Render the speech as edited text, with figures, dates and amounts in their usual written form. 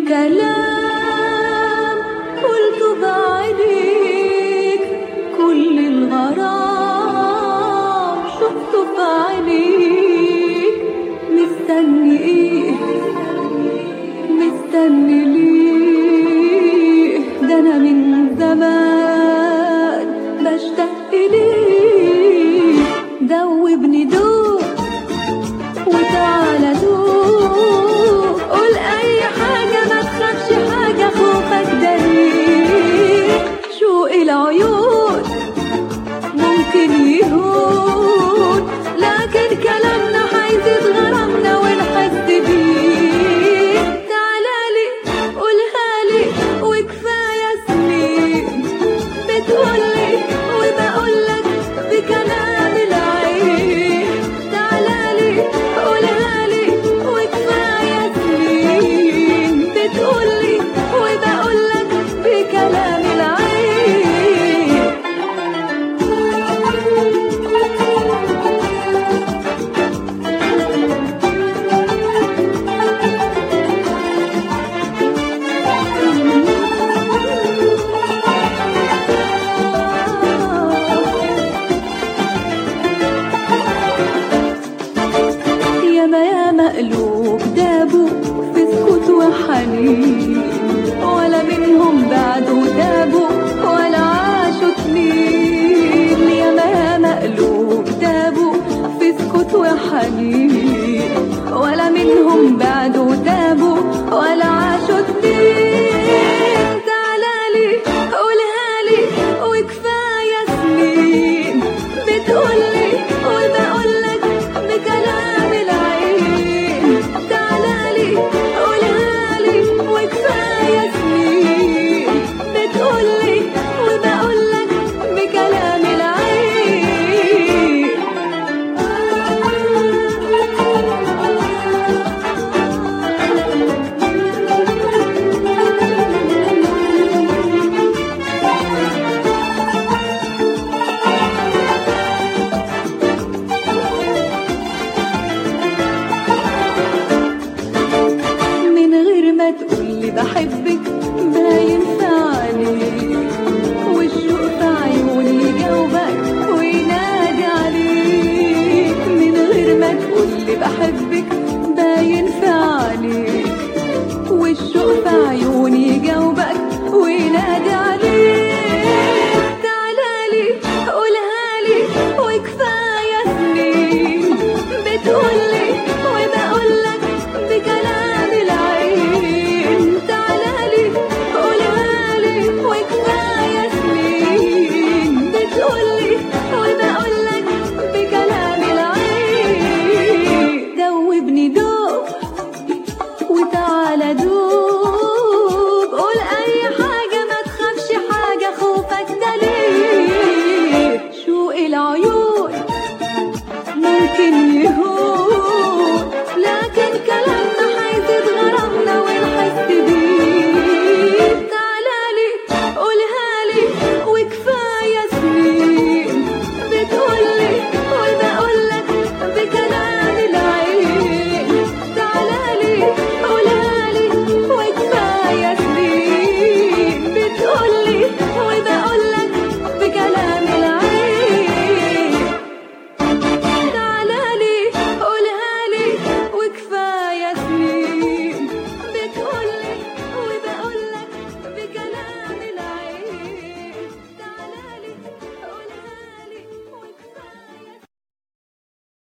كلام قلته بعينيك، كل الغرام شفته في عينيك. مستني ايه؟ مستني ليه؟ ده انا من زمان بشتاق ليه. دوبني دوب وتعالى دوب، قول اي حاجة ما تخافش حاجة، خوفك ده ليه؟ شوق العيون ممكن يهون، لكن كلامنا هيزيد غرامنا ونحس بيه. تعالالي قولها لي وكفاية سنين بتقولي وبقولك بكلام العين. تعالالي قولها لي وكفاية سنين بتقولي وبقولك بكلام العين. ياما ياما قلوب دابوا في سكوت وحنين،